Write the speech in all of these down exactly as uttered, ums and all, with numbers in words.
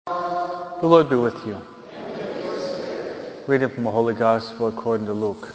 The Lord be with you. Reading from the Holy Gospel according to Luke.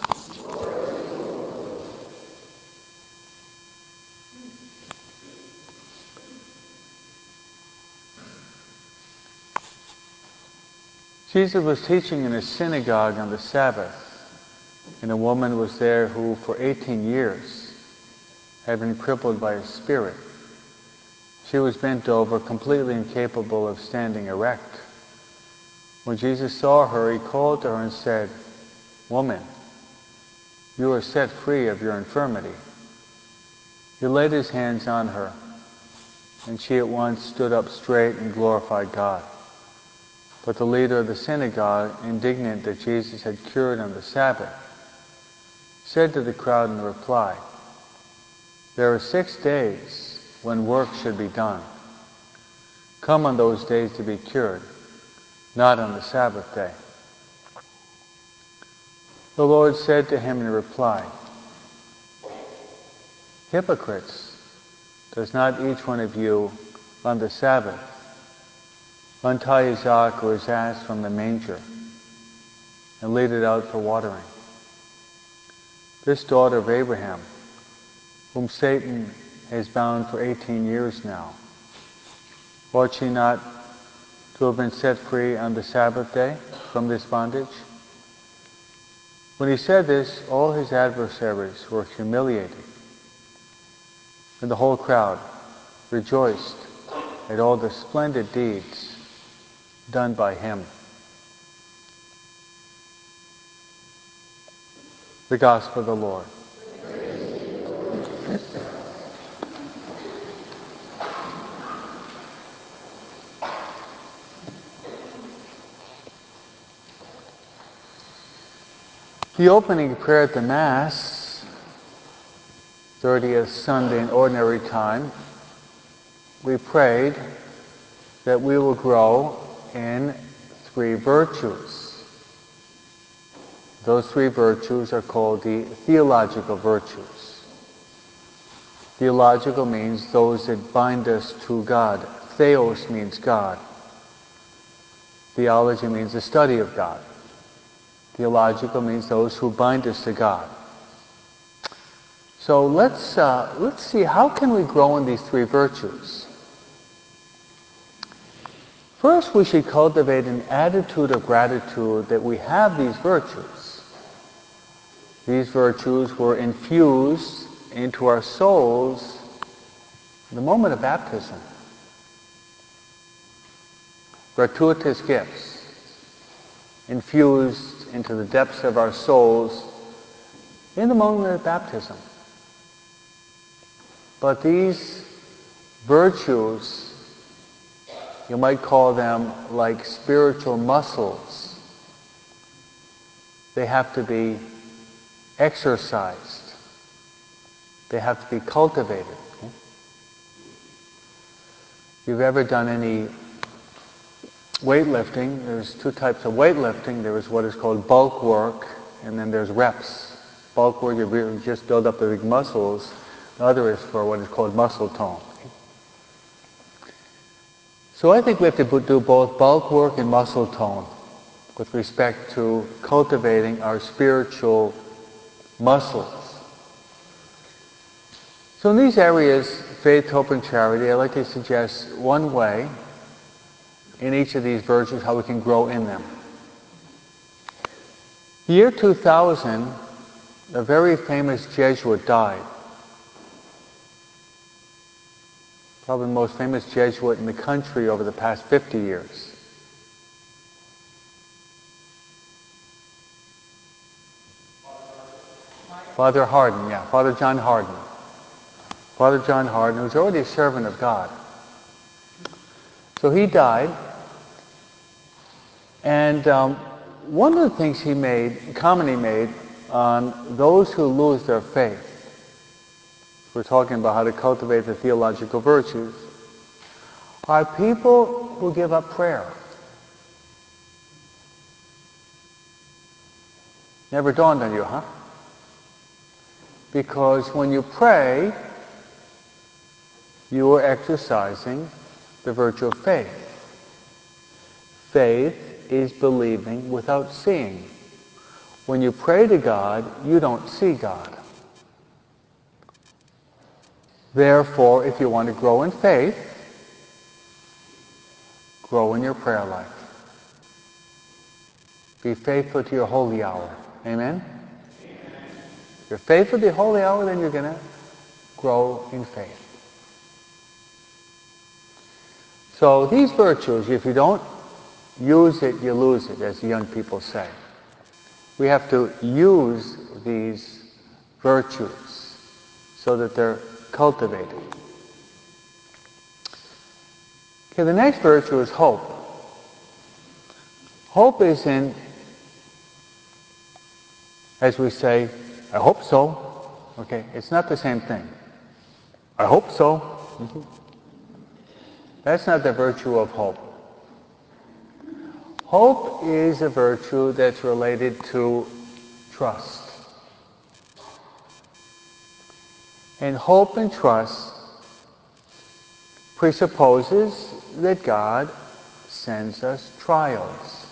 Jesus was teaching in a synagogue on the Sabbath, and a woman was there who for eighteen years had been crippled by a spirit. She was bent over, completely incapable of standing erect. When Jesus saw her, he called to her and said, "Woman, you are set free of your infirmity." He laid his hands on her, and she at once stood up straight and glorified God. But the leader of the synagogue, indignant that Jesus had cured on the Sabbath, said to the crowd in reply, "There are six days when work should be done. Come on those days to be cured, not on the Sabbath day." The Lord said to him in reply, "Hypocrites, does not each one of you on the Sabbath untie his ox or his ass from the manger and lead it out for watering? This daughter of Abraham, whom Satan has bound for eighteen years now, ought she not to have been set free on the Sabbath day from this bondage?" When he said this, all his adversaries were humiliated, and the whole crowd rejoiced at all the splendid deeds done by him. The Gospel of the Lord. The opening prayer at the Mass, thirtieth Sunday in Ordinary Time, we prayed that we will grow in three virtues. Those three virtues are called the theological virtues. Theological means those that bind us to God. Theos means God. Theology means the study of God. Theological means those who bind us to God. So let's uh, let's see, how can we grow in these three virtues? First, we should cultivate an attitude of gratitude that we have these virtues. These virtues were infused into our souls in the moment of baptism. Gratuitous gifts infused into the depths of our souls in the moment of baptism. But these virtues, you might call them like spiritual muscles. They have to be exercised. They have to be cultivated. If you've ever done any weightlifting, there's two types of weightlifting. There is what is called bulk work, and then there's reps. Bulk work, you really just build up the big muscles. The other is for what is called muscle tone. So I think we have to do both bulk work and muscle tone with respect to cultivating our spiritual muscles. So in these areas, faith, hope, and charity, I'd like to suggest one way in each of these virtues how we can grow in them. The year two thousand, a very famous Jesuit died. Probably the most famous Jesuit in the country over the past fifty years. Father Hardon, yeah, Father John Hardon. Father John Hardon, who was already a servant of God. So he died, and um, one of the things he made, comment he made on those who lose their faith, we're talking about how to cultivate the theological virtues, are people who give up prayer. Never dawned on you, huh? Because when you pray, you are exercising the virtue of faith. Faith is believing without seeing. When you pray to God, you don't see God. Therefore, if you want to grow in faith, grow in your prayer life. Be faithful to your holy hour. Amen? If you're faithful to the holy hour, then you're going to grow in faith. So these virtues, if you don't use it, you lose it, as the young people say. We have to use these virtues so that they're cultivated. Okay, the next virtue is hope. Hope isn't, as we say, I hope so. Okay, it's not the same thing. I hope so. Mm-hmm. That's not the virtue of hope. Hope is a virtue that's related to trust. And hope and trust presupposes that God sends us trials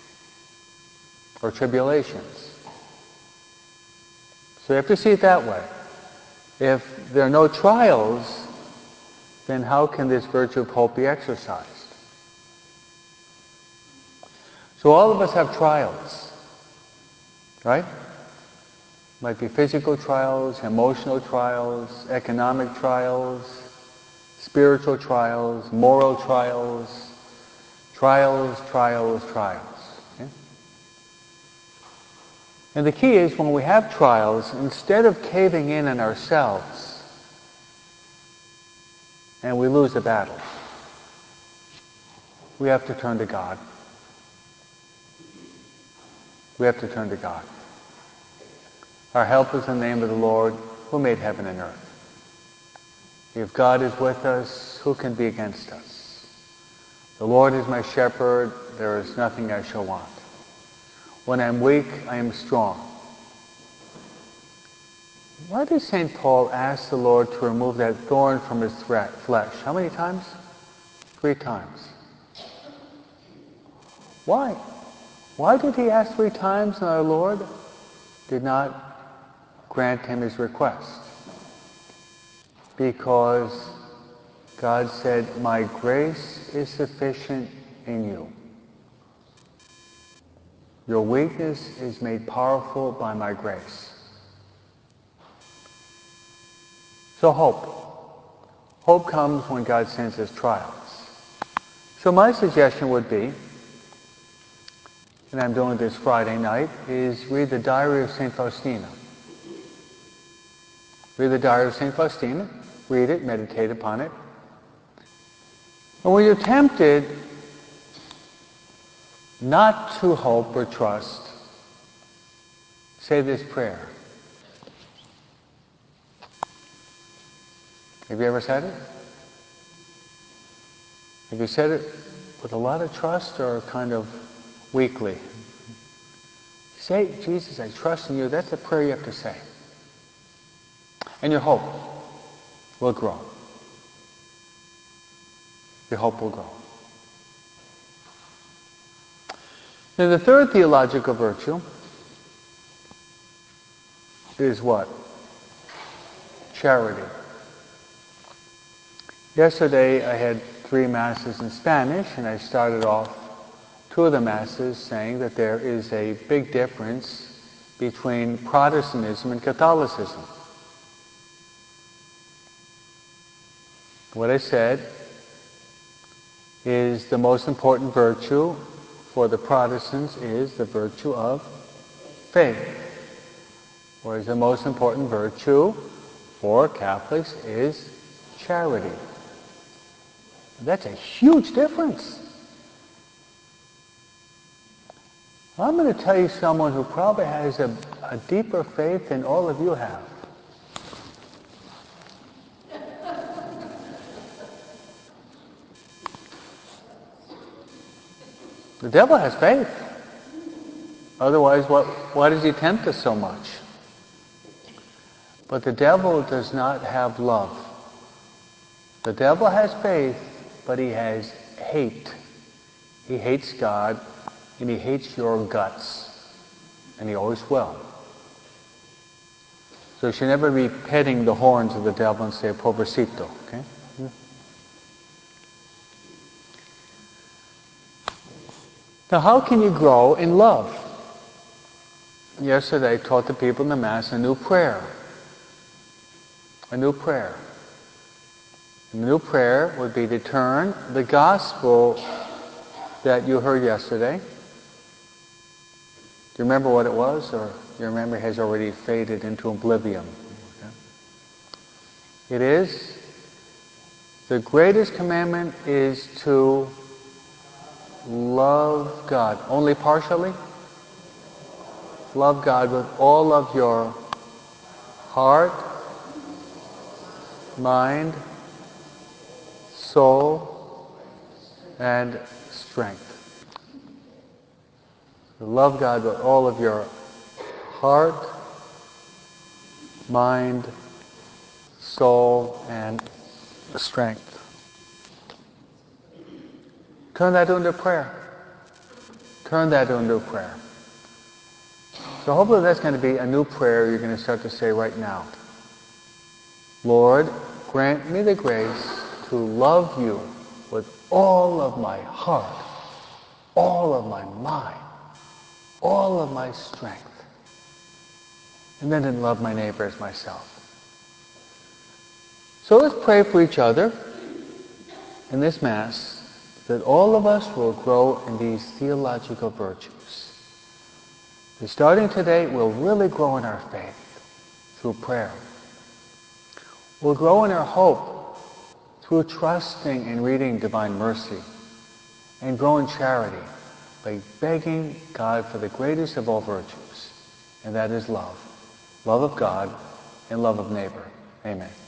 or tribulations. So you have to see it that way. If there are no trials, then how can this virtue of hope be exercised? So all of us have trials, right? Might be physical trials, emotional trials, economic trials, spiritual trials, moral trials, trials, trials, trials. Okay? And the key is when we have trials, instead of caving in on ourselves and we lose the battle, we have to turn to God. We have to turn to God. Our help is in the name of the Lord, who made heaven and earth. If God is with us, who can be against us? The Lord is my shepherd, there is nothing I shall want. When I am weak, I am strong. Why does Saint Paul ask the Lord to remove that thorn from his threat, flesh? How many times? Three times. Why? Why did he ask three times and our Lord did not grant him his request? Because God said, my grace is sufficient in you. Your weakness is made powerful by my grace. So hope. Hope comes when God sends us trials. So my suggestion would be, and I'm doing this Friday night, is read the Diary of Saint Faustina. Read the Diary of Saint Faustina. Read it, meditate upon it. And when you're tempted not to hope or trust, say this prayer. Have you ever said it? Have you said it with a lot of trust or kind of weakly? Say, Jesus, I trust in you. That's the prayer you have to say. And your hope will grow. Your hope will grow. Now the third theological virtue is what? Charity. Yesterday I had three masses in Spanish, and I started off two of the masses saying that there is a big difference between Protestantism and Catholicism. What I said is the most important virtue for the Protestants is the virtue of faith, whereas the most important virtue for Catholics is charity. That's a huge difference. I'm going to tell you someone who probably has a, a deeper faith than all of you have. The devil has faith. Otherwise, what, why does he tempt us so much? But the devil does not have love. The devil has faith, but he has hate. He hates God, and he hates your guts, and he always will. So you should never be petting the horns of the devil and say, pobrecito, okay? Now, how can you grow in love? Yesterday, I taught the people in the Mass a new prayer. A new prayer. And the new prayer would be to turn the gospel that you heard yesterday. Do you remember what it was, or your memory has already faded into oblivion? Okay. It is, the greatest commandment is to love God. Only partially? Love God with all of your heart, mind, soul, and strength. Love God with all of your heart, mind, soul, and strength. Turn that into prayer. Turn that into prayer. So hopefully that's going to be a new prayer you're going to start to say right now. Lord, grant me the grace to love you with all of my heart, all of my mind, all of my strength, and then to love my neighbor as myself. So let's pray for each other in this Mass that all of us will grow in these theological virtues. And starting today, we'll really grow in our faith through prayer. We'll grow in our hope through trusting and reading Divine Mercy, and grow in charity by begging God for the greatest of all virtues, and that is love. Love of God and love of neighbor. Amen.